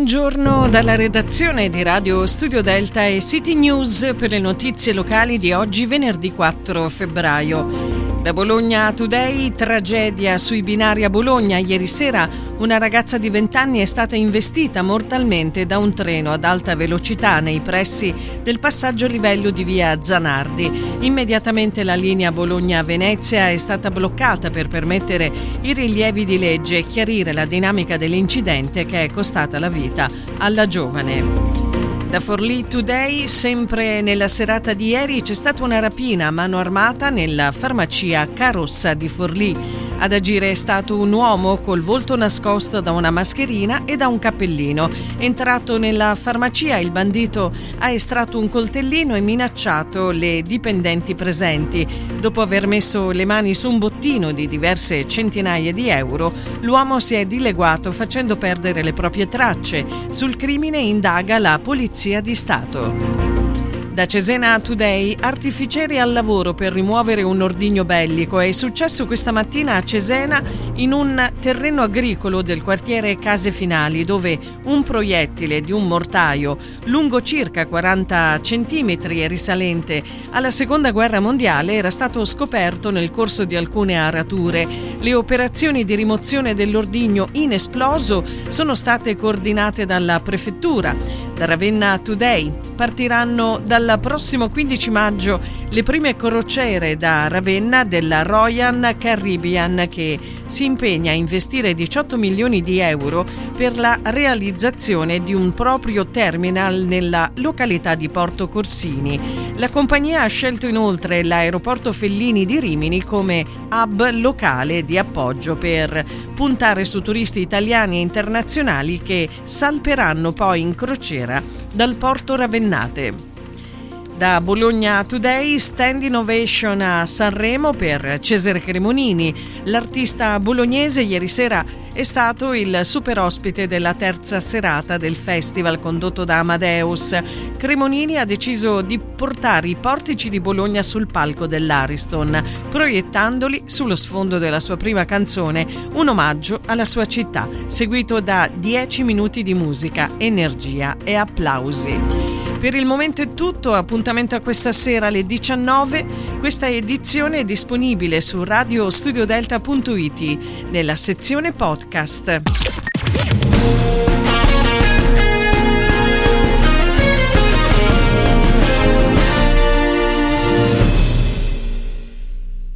Buongiorno dalla redazione di Radio Studio Delta e City News per le notizie locali di oggi, venerdì 4 febbraio. Da Bologna Today, tragedia sui binari a Bologna. Ieri sera una ragazza di 20 anni è stata investita mortalmente da un treno ad alta velocità nei pressi del passaggio a livello di via Zanardi. Immediatamente la linea Bologna-Venezia è stata bloccata per permettere i rilievi di legge e chiarire la dinamica dell'incidente che è costata la vita alla giovane. Da Forlì Today, sempre nella serata di ieri, c'è stata una rapina a mano armata nella farmacia Carossa di Forlì. Ad agire è stato un uomo col volto nascosto da una mascherina e da un cappellino. Entrato nella farmacia, il bandito ha estratto un coltellino e minacciato le dipendenti presenti. Dopo aver messo le mani su un bottino di diverse centinaia di euro, l'uomo si è dileguato facendo perdere le proprie tracce. Sul crimine indaga la Polizia di Stato. Da Cesena Today, artificieri al lavoro per rimuovere un ordigno bellico. È successo questa mattina a Cesena in un terreno agricolo del quartiere Case Finali, dove un proiettile di un mortaio lungo circa 40 centimetri e risalente alla Seconda Guerra Mondiale era stato scoperto nel corso di alcune arature. Le operazioni di rimozione dell'ordigno inesploso sono state coordinate dalla prefettura. Da Ravenna Today partiranno dal prossimo 15 maggio le prime crociere da Ravenna della Royal Caribbean, che si impegna a investire 18 milioni di euro per la realizzazione di un proprio terminal nella località di Porto Corsini. La compagnia ha scelto inoltre l'aeroporto Fellini di Rimini come hub locale di appoggio per puntare su turisti italiani e internazionali che salperanno poi in crociera dal porto ravennate. Da Bologna Today, stand innovation a Sanremo per Cesare Cremonini. L'artista bolognese ieri sera è stato il super ospite della terza serata del festival condotto da Amadeus. Cremonini ha deciso di portare i portici di Bologna sul palco dell'Ariston, proiettandoli sullo sfondo della sua prima canzone, un omaggio alla sua città, seguito da 10 minuti di musica, energia e applausi. Per il momento è tutto, appuntamento a questa sera alle 19. Questa edizione è disponibile su radiostudiodelta.it nella sezione podcast.